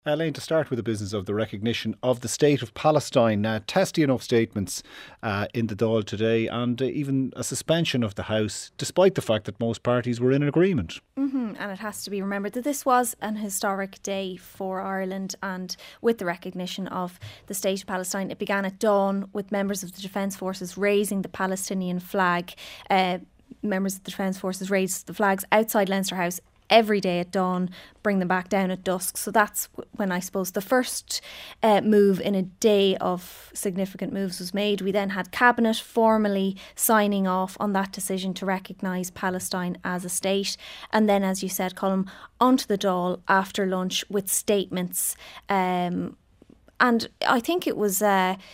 Elaine, to start with the business of the recognition of the state of Palestine, testy enough statements in the Dáil today, and even a suspension of the House, despite the fact that most parties were in agreement. And it has to be remembered that this was an historic day for Ireland, and with the recognition of the state of Palestine, it began at dawn with members of the Defence Forces raising the Palestinian flag. Members of the Defence Forces raised the flags outside Leinster House every day at dawn, bring them back down at dusk. So that's when, I suppose, the first move in a day of significant moves was made. We then had Cabinet formally signing off on that decision to recognise Palestine as a state. And then, as you said, Colm, onto the Dáil after lunch with statements. And I think it was...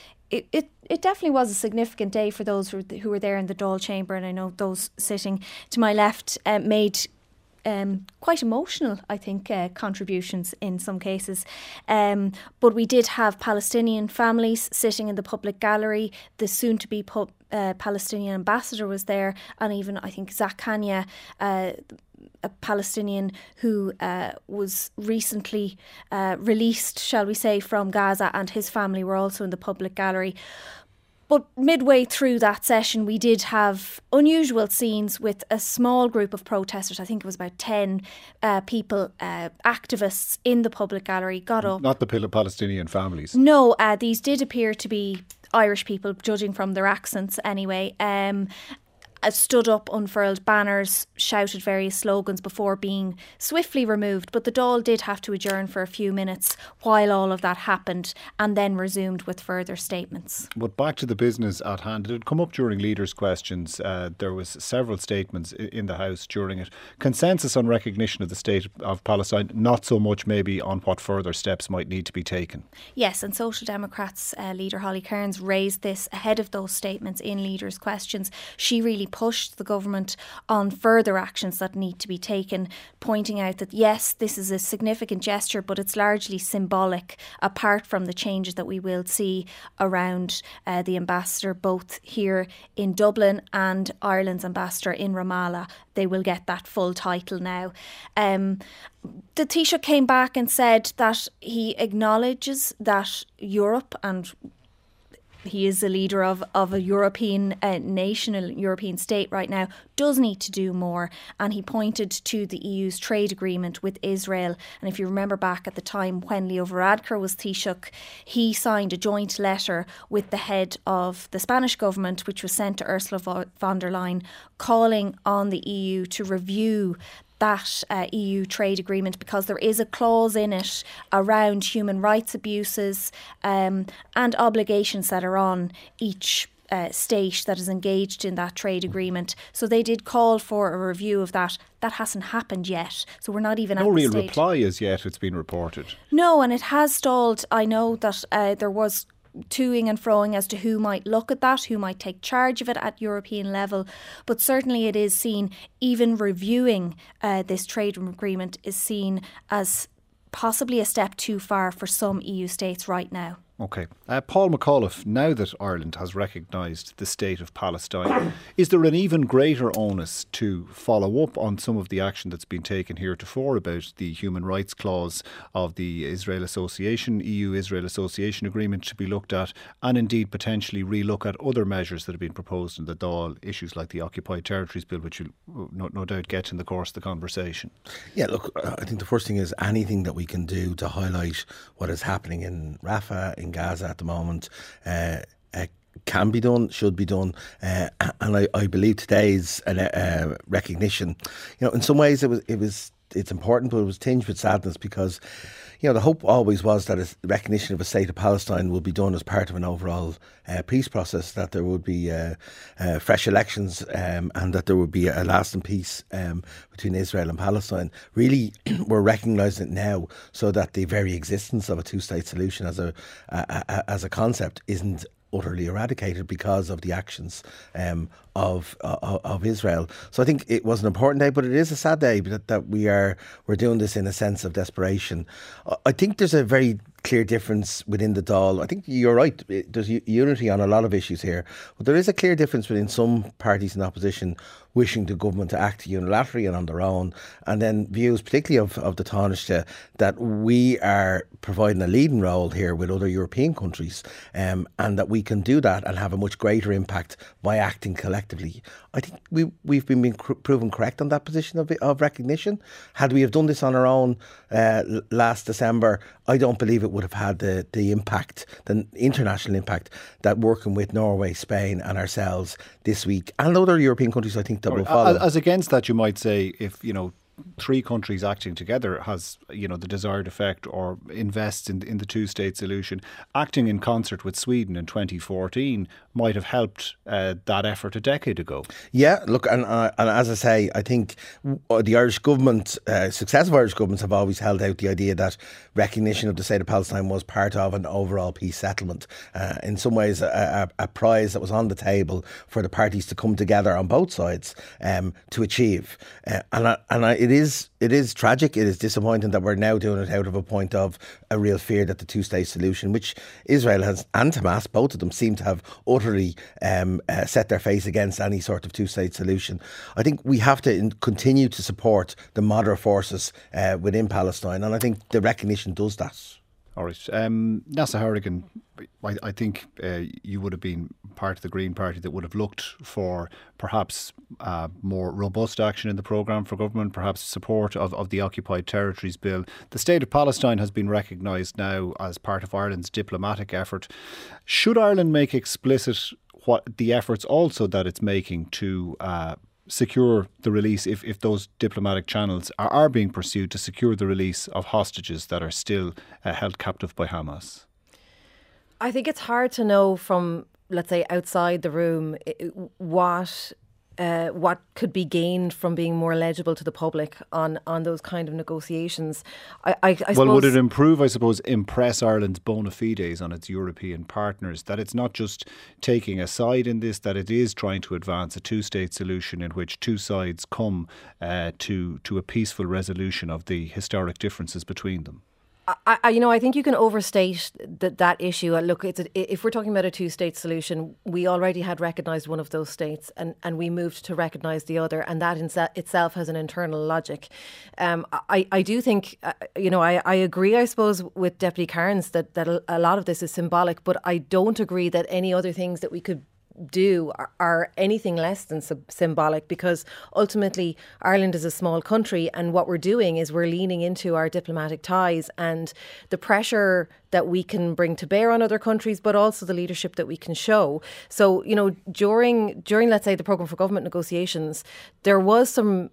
It definitely was a significant day for those who were there in the Dáil chamber, and I know those sitting to my left made quite emotional, I think, contributions in some cases. But we did have Palestinian families sitting in the public gallery. The soon-to-be Palestinian ambassador was there, and even, I think, Zak Kanya, a Palestinian who was recently released, shall we say, from Gaza, and his family were also in the public gallery. But midway through that session, we did have unusual scenes with a small group of protesters. I think it was about 10 people, activists in the public gallery, got up. Not the Palestinian families. No, these did appear to be Irish people, judging from their accents anyway. Stood up, unfurled banners, shouted various slogans before being swiftly removed. But the Dáil did have to adjourn for a few minutes while all of that happened, and then resumed with further statements. But back to the business at hand. It had come up during leaders' questions. There was several statements in the House during it. Consensus on recognition of the state of Palestine, not so much maybe on what further steps might need to be taken. Yes, and Social Democrats leader Holly Cairns raised this ahead of those statements in leaders' questions. She really pushed the government on further actions that need to be taken, pointing out that yes, this is a significant gesture, but it's largely symbolic, apart from the changes that we will see around the ambassador, both here in Dublin and Ireland's ambassador in Ramallah. They will get that full title now. The Taoiseach came back and said that he acknowledges that Europe, and he is the leader of a European nation, a European state right now, does need to do more. And he pointed to the EU's trade agreement with Israel. And if you remember back at the time when Leo Varadkar was Taoiseach, he signed a joint letter with the head of the Spanish government, which was sent to Ursula von der Leyen, calling on the EU to review that EU trade agreement, because there is a clause in it around human rights abuses and obligations that are on each state that is engaged in that trade agreement. So they did call for a review of that. That hasn't happened yet. So we're not even at the stage. No real reply as yet, it's been reported. No, and it has stalled. I know that there was toing and froing as to who might look at that, who might take charge of it at European level. But certainly it is seen, even reviewing this trade agreement is seen as possibly a step too far for some EU states right now. OK. Paul McAuliffe, now that Ireland has recognised the state of Palestine, is there an even greater onus to follow up on some of the action that's been taken heretofore about the human rights clause of the EU-Israel Association Agreement to be looked at, and indeed potentially relook at other measures that have been proposed in the Dáil, issues like the Occupied Territories Bill, which you'll no doubt get in the course of the conversation? Yeah, look, I think the first thing is anything that we can do to highlight what is happening in Rafah, in Gaza at the moment, can be done, should be done, and I believe today's recognition, in some ways it's important, but it was tinged with sadness because, the hope always was that a recognition of a state of Palestine would be done as part of an overall peace process, that there would be fresh elections and that there would be a lasting peace between Israel and Palestine. Really, we're recognising it now so that the very existence of a two-state solution as a concept isn't utterly eradicated because of the actions of Israel. So I think it was an important day, but it is a sad day that we're doing this in a sense of desperation. I think there's a very clear difference within the Dáil. I think you're right. There's unity on a lot of issues here, but there is a clear difference within some parties in opposition wishing the government to act unilaterally and on their own, and then views, particularly of the Taoiseach, that we are providing a leading role here with other European countries, and that we can do that and have a much greater impact by acting collectively. I think we've been proven correct on that position of recognition. Had we have done this on our own last December, I don't believe it would have had the impact, the international impact, that working with Norway, Spain and ourselves this week, and other European countries, I think, that will follow. As against that, you might say, if, three countries acting together has, the desired effect, or invests in the two-state solution, acting in concert with Sweden in 2014 might have helped that effort a decade ago. Yeah, look, and as I say, I think the Irish government, successive Irish governments have always held out the idea that recognition of the state of Palestine was part of an overall peace settlement. In some ways, a prize that was on the table for the parties to come together on both sides to achieve. It is tragic, it is disappointing that we're now doing it out of a point of a real fear that the two-state solution, which Israel has, and Hamas, both of them seem to have utterly set their face against any sort of two-state solution. I think we have to continue to support the moderate forces within Palestine, and I think the recognition does that. All right. Neasa Hourigan, I think you would have been part of the Green Party that would have looked for perhaps more robust action in the programme for government, perhaps support of the Occupied Territories Bill. The State of Palestine has been recognised now as part of Ireland's diplomatic effort. Should Ireland make explicit what the efforts also that it's making to secure the release, if those diplomatic channels are being pursued, to secure the release of hostages that are still held captive by Hamas? I think it's hard to know from, let's say, outside the room what could be gained from being more legible to the public on those kind of negotiations. I suppose, would it impress Ireland's bona fides on its European partners, that it's not just taking a side in this, that it is trying to advance a two-state solution in which two sides come to a peaceful resolution of the historic differences between them? I think you can overstate that issue. Look, if we're talking about a two-state solution, we already had recognised one of those states, and we moved to recognise the other, and that in itself has an internal logic. I do think, I agree, I suppose, with Deputy Cairns that a lot of this is symbolic, but I don't agree that any other things that we could do are anything less than symbolic, because ultimately Ireland is a small country, and what we're doing is we're leaning into our diplomatic ties and the pressure that we can bring to bear on other countries, but also the leadership that we can show. So, during let's say the Programme for Government negotiations, there was some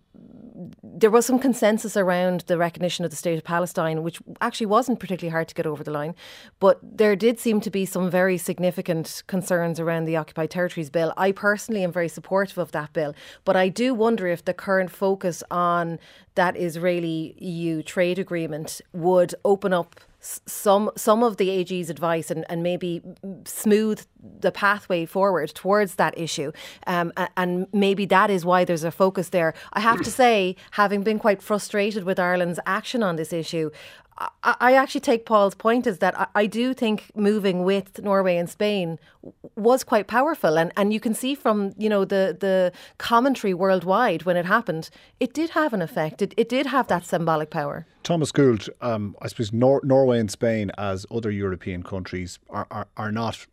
consensus around the recognition of the State of Palestine, which actually wasn't particularly hard to get over the line. But there did seem to be some very significant concerns around the Occupied Territories Bill. I personally am very supportive of that bill, but I do wonder if the current focus on that Israeli-EU trade agreement would open up some of the AG's advice and maybe smooth the pathway forward towards that issue. And maybe that is why there's a focus there. I have to say, having been quite frustrated with Ireland's action on this issue, I actually take Paul's point is that I do think moving with Norway and Spain was quite powerful. And you can see from, the commentary worldwide when it happened, it did have an effect. It did have that symbolic power. Thomas Gould, I suppose Norway and Spain, as other European countries, are not...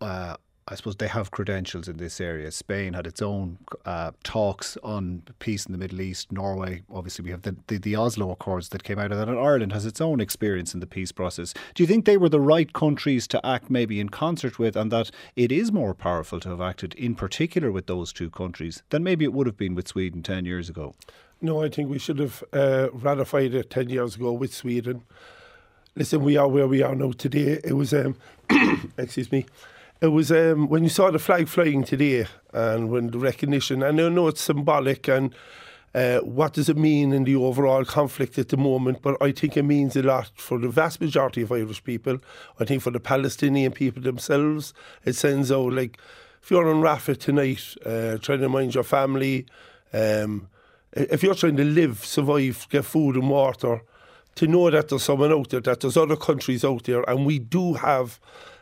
I suppose they have credentials in this area. Spain had its own talks on peace in the Middle East. Norway, obviously, we have the Oslo Accords that came out of that. And Ireland has its own experience in the peace process. Do you think they were the right countries to act maybe in concert with, and that it is more powerful to have acted in particular with those two countries than maybe it would have been with Sweden 10 years ago? No, I think we should have ratified it 10 years ago with Sweden. Listen, we are where we are now today. It was, excuse me, it was when you saw the flag flying today and when the recognition, and I know it's symbolic and what does it mean in the overall conflict at the moment, but I think it means a lot for the vast majority of Irish people. I think for the Palestinian people themselves, it sends out, like, if you're on Rafah tonight, trying to mind your family, if you're trying to live, survive, get food and water, to know that there's someone out there, that there's other countries out there, and we do have,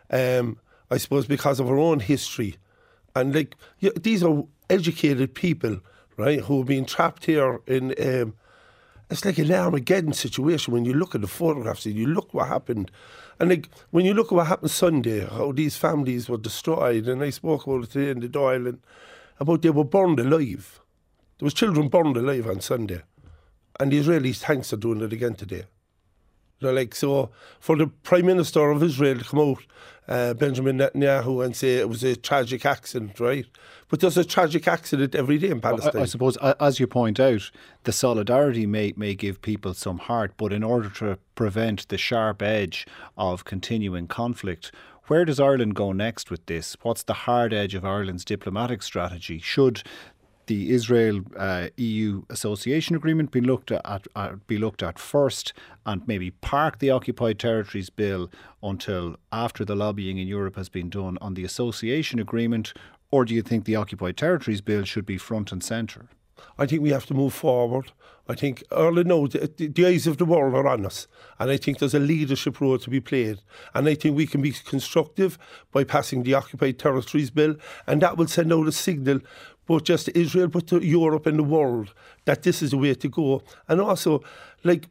I suppose, because of our own history, and like these are educated people, right, who have been trapped here in. It's like an Armageddon situation when you look at the photographs and you look what happened. And like when you look at what happened Sunday, how these families were destroyed, and I spoke about it today in the Dáil, and about they were burned alive. There was children burned alive on Sunday. And the Israelis, thanks, are doing it again today. Like, so for the Prime Minister of Israel to come out, Benjamin Netanyahu, and say it was a tragic accident, right? But there's a tragic accident every day in Palestine. I suppose, as you point out, the solidarity may give people some heart, but in order to prevent the sharp edge of continuing conflict, where does Ireland go next with this? What's the hard edge of Ireland's diplomatic strategy? Should the Israel-EU association agreement be looked at first, and maybe park the Occupied Territories Bill until after the lobbying in Europe has been done on the association agreement, or do you think the Occupied Territories Bill should be front and centre? I think we have to move forward. I think Ireland knows the eyes of the world are on us, and I think there's a leadership role to be played. And I think we can be constructive by passing the Occupied Territories Bill, and that will send out a signal, both just to Israel, but to Europe and the world, that this is the way to go. And also, like,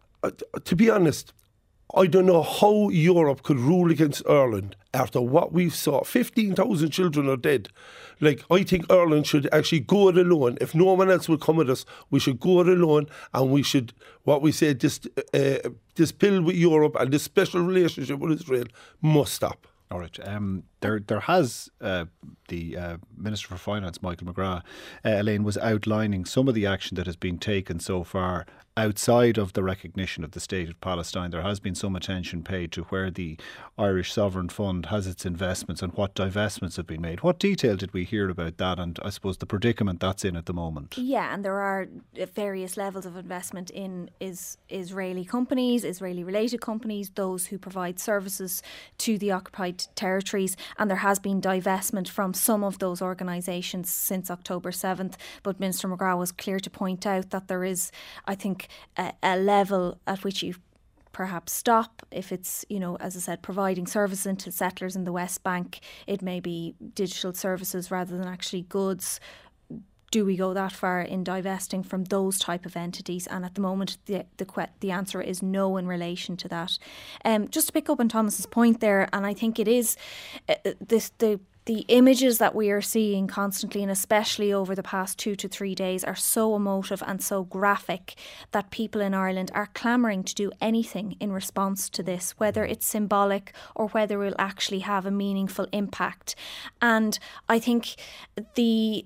to be honest, I don't know how Europe could rule against Ireland after what we've saw. 15,000 children are dead. Like, I think Ireland should actually go it alone. If no one else will come with us, we should go it alone, and we should, what we said, this bill with Europe and this special relationship with Israel must stop. All right. There has the Minister for Finance, Michael McGrath, Elaine, was outlining some of the action that has been taken so far outside of the recognition of the State of Palestine. There has been some attention paid to where the Irish Sovereign Fund has its investments and what divestments have been made. What detail did we hear about that, and I suppose the predicament that's in at the moment? Yeah, and there are various levels of investment in Israeli companies, Israeli-related companies, those who provide services to the occupied territories, and there has been divestment from some of those organisations since October 7th. But Minister McGrath was clear to point out that there is, I think, a level at which you perhaps stop. If it's, as I said, providing services to settlers in the West Bank, it may be digital services rather than actually goods. Do we go that far in divesting from those type of entities? And at the moment, the answer is no in relation to that. Just to pick up on Thomas's point there, and I think it is the images that we are seeing constantly, and especially over the past 2 to 3 days, are so emotive and so graphic that people in Ireland are clamouring to do anything in response to this, whether it's symbolic or whether it will actually have a meaningful impact. And I think the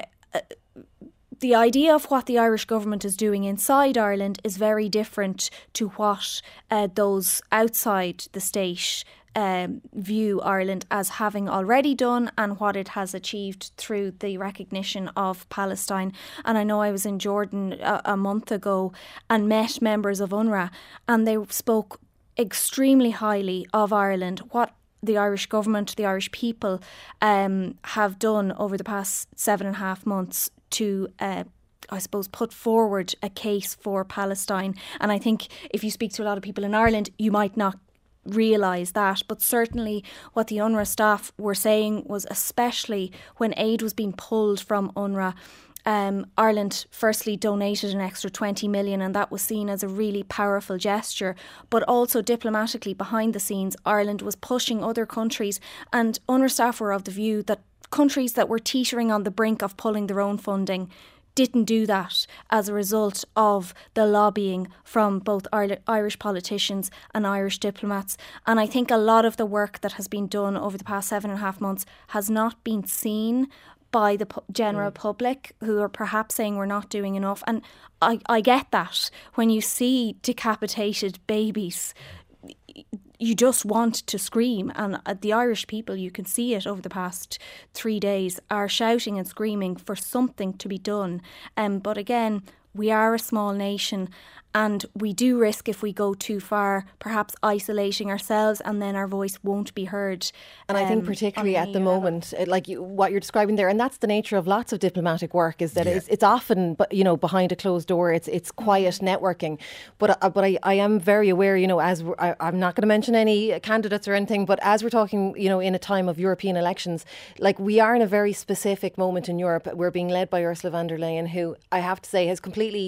idea of what the Irish government is doing inside Ireland is very different to what those outside the state view Ireland as having already done, and what it has achieved through the recognition of Palestine. And I know I was in Jordan a month ago and met members of UNRWA, and they spoke extremely highly of Ireland, what the Irish government, the Irish people have done over the past 7.5 months to I suppose, put forward a case for Palestine. And I think if you speak to a lot of people in Ireland, you might not realise that, but certainly what the UNRWA staff were saying was, especially when aid was being pulled from UNRWA, Ireland firstly donated an extra 20 million, and that was seen as a really powerful gesture. But also diplomatically, behind the scenes, Ireland was pushing other countries, and UNRWA staff were of the view that countries that were teetering on the brink of pulling their own funding didn't do that as a result of the lobbying from both Irish politicians and Irish diplomats. And I think a lot of the work that has been done over the past 7.5 months has not been seen by the general public, who are perhaps saying we're not doing enough. And I get that. When you see decapitated babies, you just want to scream, and the Irish people, you can see it over the past 3 days, are shouting and screaming for something to be done. But again, we are a small nation, And we do risk, if we go too far, perhaps isolating ourselves, and then our voice won't be heard. And I think particularly at the moment, like what you're describing there, and that's the nature of lots of diplomatic work, is that it's often, behind a closed door. It's quiet networking. But I am very aware, as I'm not going to mention any candidates or anything, but as we're talking, in a time of European elections, like we are in a very specific moment in Europe. We're being led by Ursula von der Leyen, who I have to say has completely,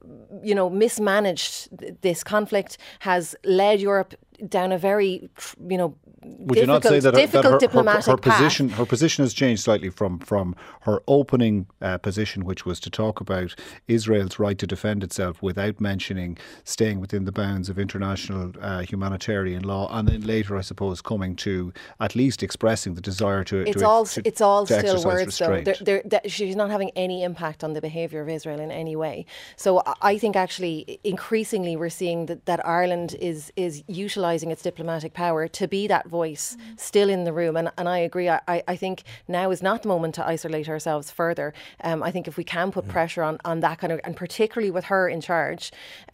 mismanaged this conflict, has led Europe down a very, would you not say that diplomatic her position has changed slightly from her opening position, which was to talk about Israel's right to defend itself without mentioning staying within the bounds of international humanitarian law, and then later, I suppose, coming to at least expressing the desire to it's all still words, restraint. though. She's not having any impact on the behaviour of Israel in any way. So I think actually increasingly we're seeing that Ireland is utilising its diplomatic power to be that voice still in the room. And I agree. I think now is not the moment to isolate ourselves further. I think if we can put pressure on that kind of, and particularly with her in charge,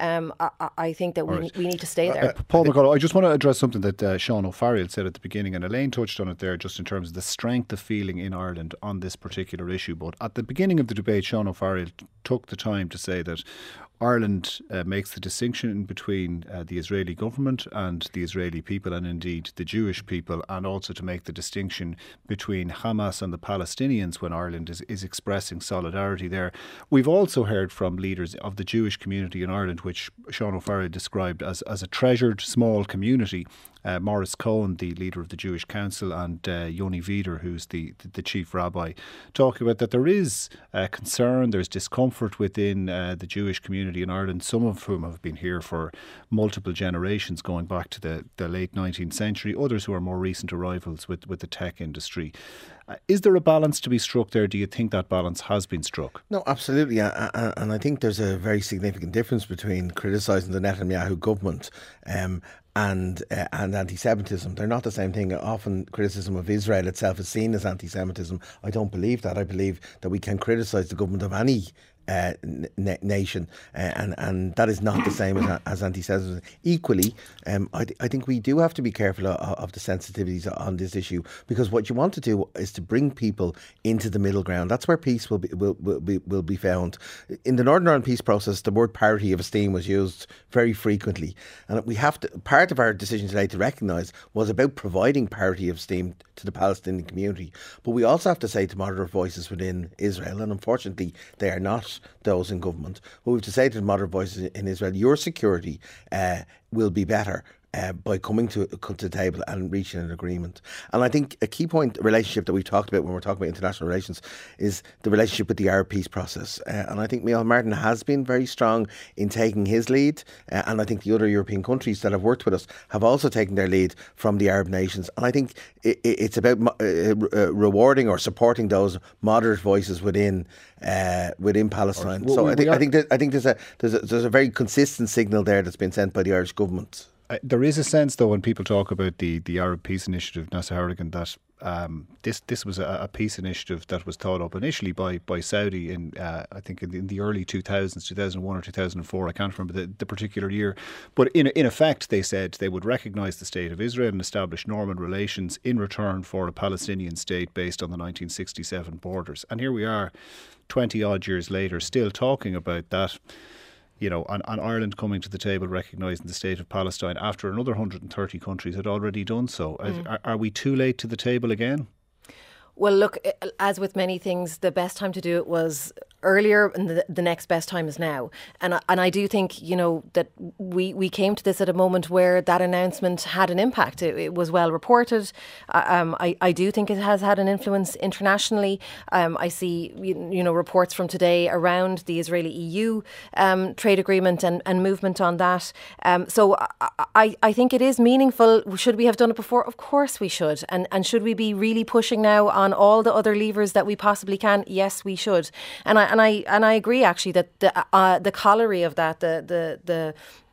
I think that we need to stay there. Paul McCullough, I just want to address something that Sean O'Farrell said at the beginning, and Elaine touched on it there, just in terms of the strength of feeling in Ireland on this particular issue. But at the beginning of the debate, Sean O'Farrell took the time to say that Ireland makes the distinction between the Israeli government and the Israeli people, and indeed the Jewish people, and also to make the distinction between Hamas and the Palestinians when Ireland is expressing solidarity there. We've also heard from leaders of the Jewish community in Ireland, which Sean O'Farrell described as a treasured small community. Maurice Cohen, the leader of the Jewish Council, and Yoni Vider, who's the chief rabbi, talking about that there is concern, there's discomfort within the Jewish community in Ireland, some of whom have been here for multiple generations going back to the late 19th century, others who are more recent arrivals with the tech industry. Is there a balance to be struck there? Do you think that balance has been struck? No, absolutely. And I think there's a very significant difference between criticising the Netanyahu government and anti-Semitism. They're not the same thing. Often criticism of Israel itself is seen as anti-Semitism. I don't believe that. I believe that we can criticise the government of any nation, and that is not the same as anti-Semitism. Equally, I think we do have to be careful of the sensitivities on this issue, because what you want to do is to bring people into the middle ground. That's where peace will be found. In the Northern Ireland peace process, the word parity of esteem was used very frequently, and we have to. Part of our decision today to recognise was about providing parity of esteem to the Palestinian community, but we also have to say to moderate voices within Israel, and unfortunately they are not those in government, but we have to say to the moderate voices in Israel, your security will be better by coming to the table and reaching an agreement. And I think a key point, relationship that we've talked about when we're talking about international relations, is the relationship with the Arab peace process. And I think Micheál Martin has been very strong in taking his lead, and I think the other European countries that have worked with us have also taken their lead from the Arab nations. And I think it's about rewarding or supporting those moderate voices within Palestine. So I think there's a very consistent signal there that's been sent by the Irish government. There is a sense, though, when people talk about the Arab Peace Initiative, Neasa Harrigan, that this was a peace initiative that was thought up initially by Saudi in I think in the early 2000s, 2001 or 2004. I can't remember the particular year, but in effect they said they would recognise the state of Israel and establish Norman relations in return for a Palestinian state based on the 1967 borders. And here we are, 20 odd years later, still talking about that. You know, and Ireland coming to the table recognising the state of Palestine after another 130 countries had already done so. Are we too late to the table again? Well, look, as with many things, the best time to do it was earlier, and the next best time is now. And I do think, you know, that we came to this at a moment where that announcement had an impact. It was well reported. I do think it has had an influence internationally. I see, you know, reports from today around the Israeli-EU trade agreement and movement on that. So I think it is meaningful. Should we have done it before? Of course we should. And should we be really pushing now on all the other levers that we possibly can? Yes, we should. And I agree actually that the corollary of that, the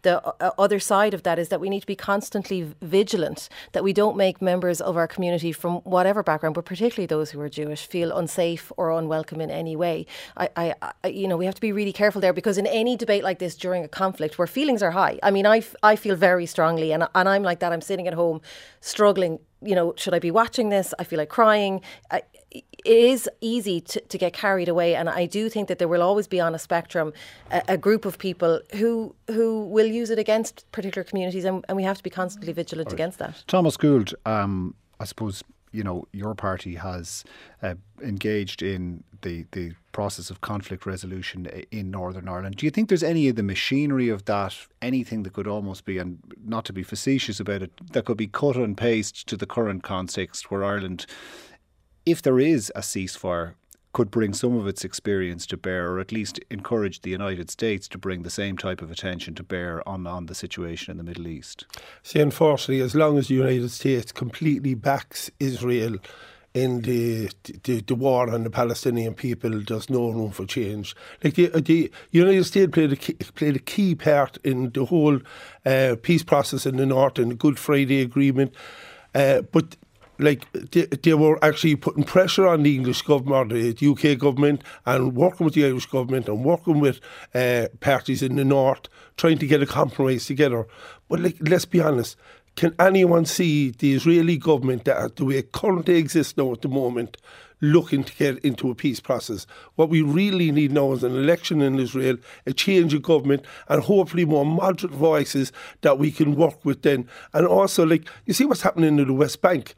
the other side of that is that we need to be constantly vigilant that we don't make members of our community from whatever background, but particularly those who are Jewish, feel unsafe or unwelcome in any way. We have to be really careful there, because in any debate like this during a conflict where feelings are high, I mean, I feel very strongly, and I'm like that. I'm sitting at home struggling. Should I be watching this? I feel like crying. It is easy to get carried away, and I do think that there will always be on a spectrum a group of people who will use it against particular communities, and we have to be constantly vigilant against that. Thomas Gould, I suppose your party has engaged in the process of conflict resolution in Northern Ireland. Do you think there's any of the machinery of that, anything that could almost be, and not to be facetious about it, that could be cut and paste to the current context where Ireland, if there is a ceasefire, could bring some of its experience to bear, or at least encourage the United States to bring the same type of attention to bear on the situation in the Middle East? See, unfortunately, as long as the United States completely backs Israel in the war on the Palestinian people, there's no room for change. Like the United States played a key part in the whole peace process in the North and the Good Friday Agreement, but they were actually putting pressure on the English government, the UK government, and working with the Irish government and working with parties in the North, trying to get a compromise together. But let's be honest, can anyone see the Israeli government, that the way it currently exists now at the moment, looking to get into a peace process? What we really need now is an election in Israel, a change of government, and hopefully more moderate voices that we can work with then. And also, you see what's happening in the West Bank.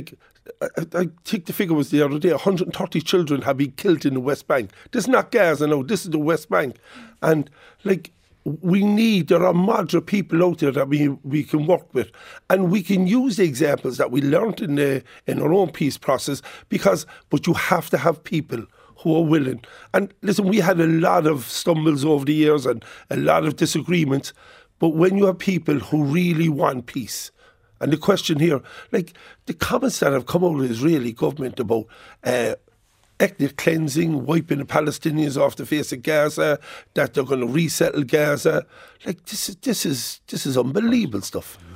I think the figure was the other day, 130 children have been killed in the West Bank. This is not Gaza, no, this is the West Bank. And there are moderate people out there that we can work with, and we can use the examples that we learned in our own peace process, but you have to have people who are willing. And listen, we had a lot of stumbles over the years and a lot of disagreements, but when you have people who really want peace, and the question here, the comments that have come out of the Israeli government about ethnic cleansing, wiping the Palestinians off the face of Gaza, that they're going to resettle Gaza. This is unbelievable stuff.